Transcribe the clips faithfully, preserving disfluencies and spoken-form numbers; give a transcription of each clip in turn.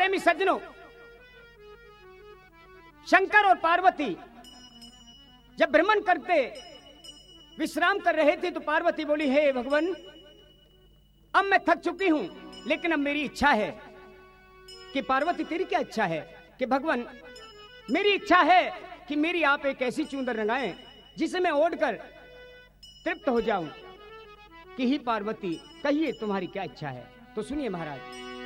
प्रेमी सज्जनों, शंकर और पार्वती जब भ्रमण करते विश्राम कर रहे थे तो पार्वती बोली, हे भगवान, अब मैं थक चुकी हूं, लेकिन अब मेरी इच्छा है कि पार्वती तेरी क्या इच्छा है कि भगवान मेरी इच्छा है कि मेरी आप एक ऐसी चूंदर रंगाएं जिसे मैं ओढ़कर तृप्त हो जाऊं। कि ही पार्वती, कहिए तुम्हारी क्या इच्छा है। तो सुनिए महाराज,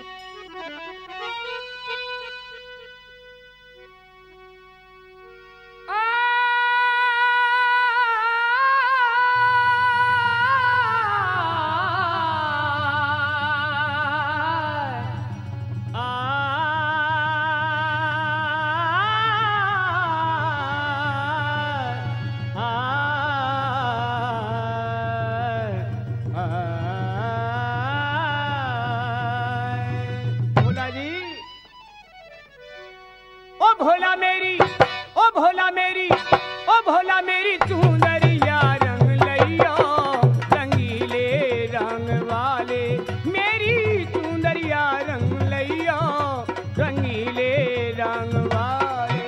भोला मेरी, ओ भोला मेरी, ओ भोला मेरी चुंदरिया रंग लइयो, रंगीले रंग वाले, मेरी चुंदरिया रंग लइयो, रंगीले रंग वाले।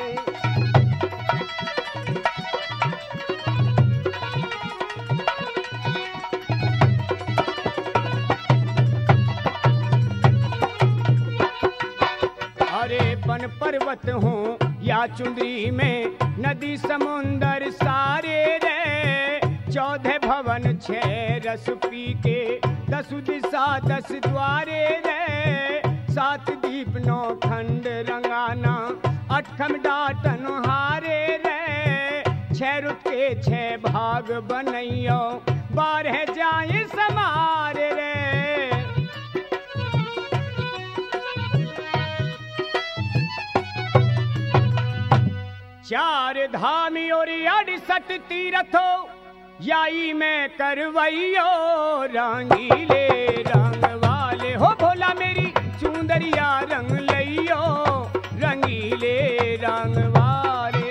अरे वन पर्वत हो या चुंदरी में, नदी समुंदर सारे रे, चौदह भवन छह रस पी के, दस दिशा दस द्वारे रे, सात दीप नौ खंड रंगाना, अठम डाटन हारे रे, छह रुत के छह भाग बनइयो, बारह जाए समारे रे। चार धामी और अड़सठ तीरथो, याई में करवइयो, रंगीले रंग वाले। हो भोला मेरी चुंदरिया रंग लइयो, रंगीले रंग वाले।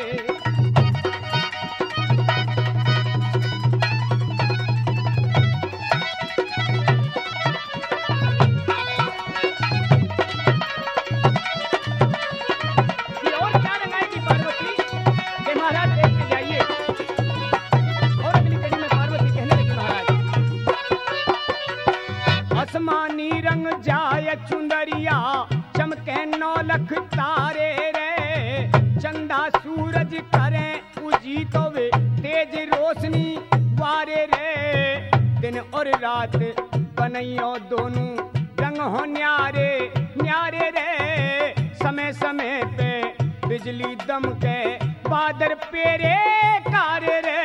आसमानी रंग जाय चुंदरिया, चमके नौ लख तारे रे, चंदा सूरज करे उजी तो वे, तेज रोशनी वारे रे, दिन और रात बनइयो दोनों रंग हो न्यारे न्यारे रे, समय समय पे बिजली दमके, बादर पेरे कारे रे।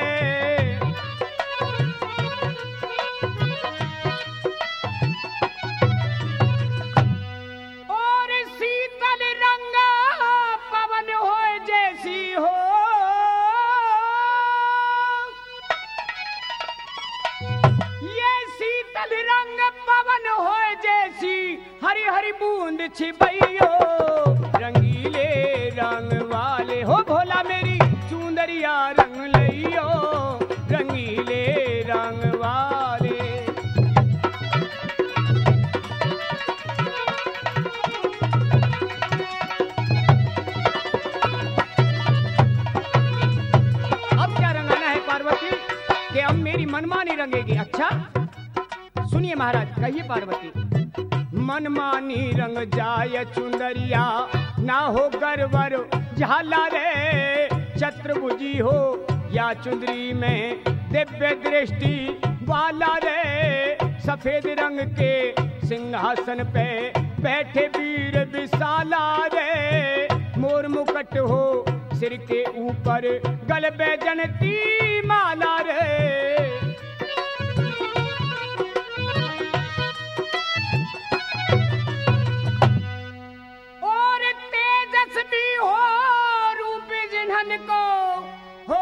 पवन हो जैसी हरी हरी बूंद छिपइयो, रंगीले रंग वाले। हो भोला मेरी चुंदरिया रंग लइयो, रंगीले रंग वाले। अब क्या रंगाना है पार्वती कि अब मेरी मनमानी रंगेगी। अच्छा सुनिए महाराज, कहिए पार्वती, मनमानी रंग जाय चुंदरिया, ना हो गरवर झाला रे, चतुर्भुजी हो या चुंदरी में, दिव्य दृष्टि वाला रे, सफेद रंग के सिंहासन पे बैठे वीर विशाला रे, मोर मुकुट हो सिर के ऊपर, गल पे जनती माला रे। को हो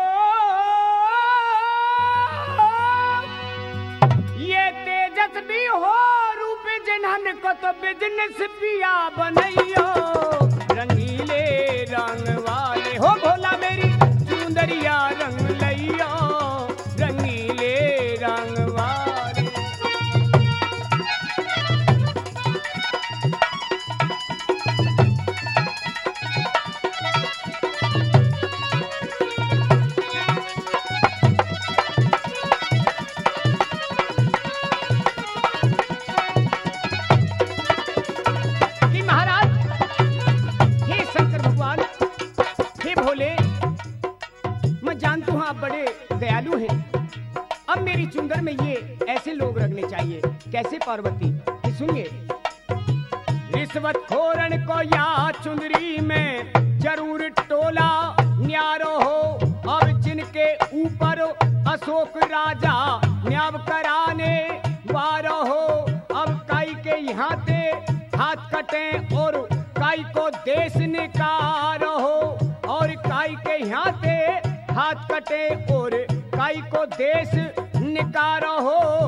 ये तेजस भी हो रूप जिन्हन को, तो बिजनेस पिया बनइयो, रंगीले रंग वाले। हो भोला मेरी चुंदरिया रंग लइयो, रंगीले रंग वाले। पार्वती कि सुनिए, रिश्वत खोरन को या चुंदरी में जरूर टोला न्यारो हो। अब जिनके ऊपर अशोक राजा न्याय कराने वारो हो। अब काई के यहाँ ते हाथ कटे और काई को देश निकारो हो। और काई के यहाँ ते हाथ कटे और काई को देश निकारो हो।